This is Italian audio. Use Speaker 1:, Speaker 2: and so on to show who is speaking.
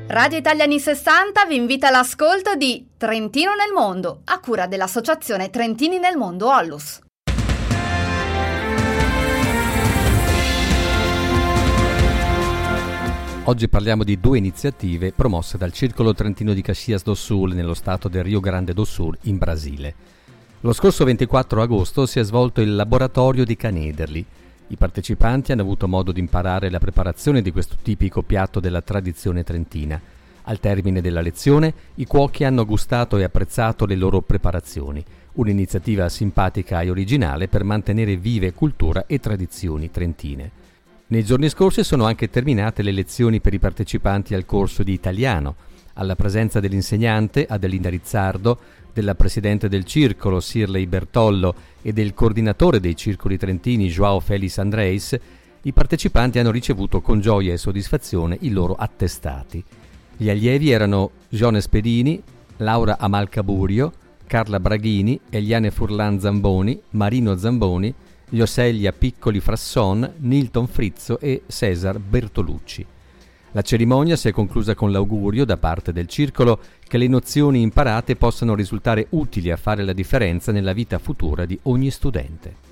Speaker 1: Radio Italia anni 60 vi invita all'ascolto di Trentino nel mondo, a cura dell'associazione Trentini nel mondo Ollus.
Speaker 2: Oggi parliamo di due iniziative promosse dal Circolo Trentino di Caxias do Sul nello stato del Rio Grande do Sul in Brasile. Lo scorso 24 agosto si è svolto il laboratorio di Canederli. I partecipanti hanno avuto modo di imparare la preparazione di questo tipico piatto della tradizione trentina. Al termine della lezione, i cuochi hanno gustato e apprezzato le loro preparazioni, un'iniziativa simpatica e originale per mantenere vive cultura e tradizioni trentine. Nei giorni scorsi sono anche terminate le lezioni per i partecipanti al corso di italiano, alla presenza dell'insegnante Adelina Rizzardo, della presidente del circolo Sirley Bertollo e del coordinatore dei circoli trentini João Félix Andrés. I partecipanti hanno ricevuto con gioia e soddisfazione i loro attestati. Gli allievi erano Jones Pedini, Laura Amalcaburio, Carla Braghini, Eliane Furlan Zamboni, Marino Zamboni, Joselia Piccoli Frasson, Nilton Frizzo e Cesar Bertolucci. La cerimonia si è conclusa con l'augurio da parte del circolo che le nozioni imparate possano risultare utili a fare la differenza nella vita futura di ogni studente.